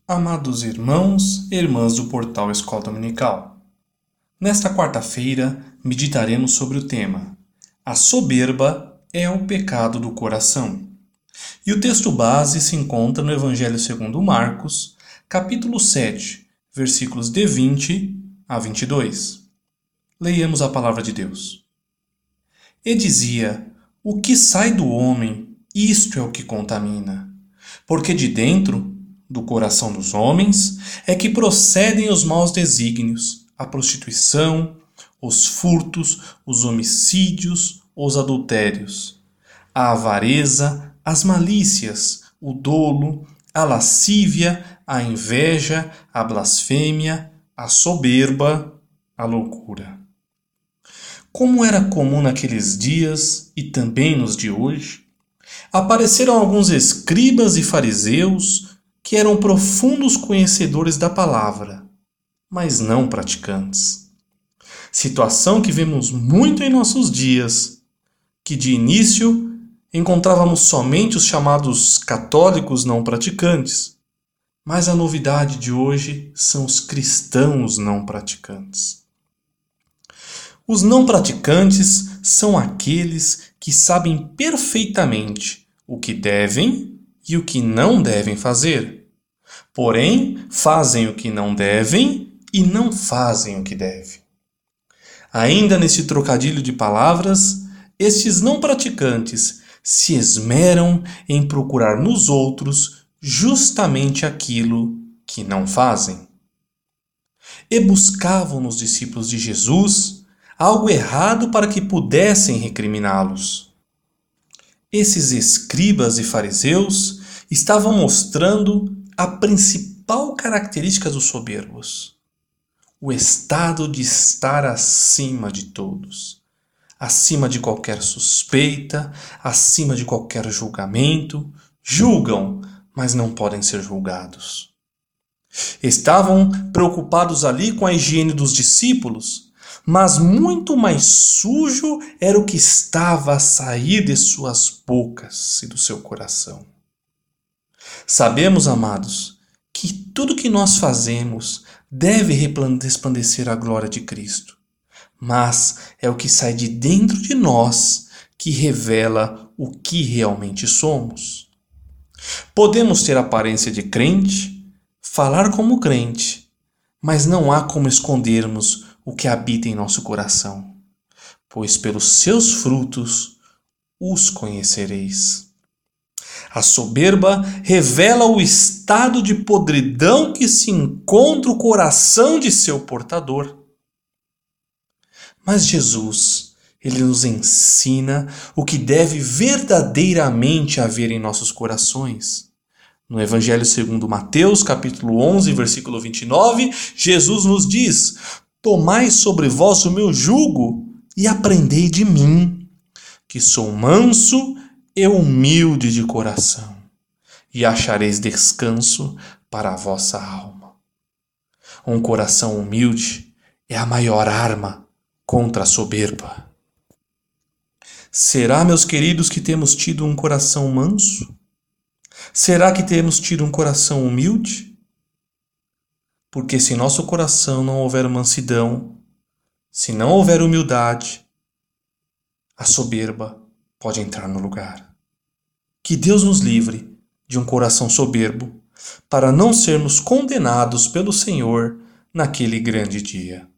Amados irmãos e irmãs do portal Escola Dominical, nesta quarta-feira meditaremos sobre o tema A soberba é o pecado do coração. E o texto base se encontra no Evangelho segundo Marcos, capítulo 7, versículos de 20 a 22. Leiamos a palavra de Deus. E dizia: O que sai do homem, isto é o que contamina, porque de dentro do coração dos homens é que procedem os maus desígnios, a prostituição, os furtos, os homicídios, os adultérios, a avareza, as malícias, o dolo, a lascívia, a inveja, a blasfêmia, a soberba, a loucura. Como era comum naqueles dias e também nos de hoje, apareceram alguns escribas e fariseus que eram profundos conhecedores da palavra, mas não praticantes. Situação que vemos muito em nossos dias, que de início encontrávamos somente os chamados católicos não praticantes, mas a novidade de hoje são os cristãos não praticantes. Os não praticantes são aqueles que sabem perfeitamente o que devem e o que não devem fazer. Porém, fazem o que não devem e não fazem o que devem. Ainda nesse trocadilho de palavras, estes não praticantes se esmeram em procurar nos outros justamente aquilo que não fazem. E buscavam nos discípulos de Jesus algo errado para que pudessem recriminá-los. Esses escribas e fariseus estavam mostrando a principal característica dos soberbos: o estado de estar acima de todos, acima de qualquer suspeita, acima de qualquer julgamento. Julgam, mas não podem ser julgados. Estavam preocupados ali com a higiene dos discípulos, mas muito mais sujo era o que estava a sair de suas bocas e do seu coração. Sabemos, amados, que tudo que nós fazemos deve resplandecer a glória de Cristo, mas é o que sai de dentro de nós que revela o que realmente somos. Podemos ter aparência de crente, falar como crente, mas não há como escondermos o que habita em nosso coração, pois pelos seus frutos os conhecereis. A soberba revela o estado de podridão que se encontra o coração de seu portador. Mas Jesus, ele nos ensina o que deve verdadeiramente haver em nossos corações. No Evangelho segundo Mateus, capítulo 11, versículo 29, Jesus nos diz: Tomai sobre vós o meu jugo e aprendei de mim, que sou manso e humilde de coração, e achareis descanso para a vossa alma. Um coração humilde é a maior arma contra a soberba. Será, meus queridos, que temos tido um coração manso? Será que temos tido um coração humilde? Porque se em nosso coração não houver mansidão, se não houver humildade, a soberba pode entrar no lugar. Que Deus nos livre de um coração soberbo, para não sermos condenados pelo Senhor naquele grande dia.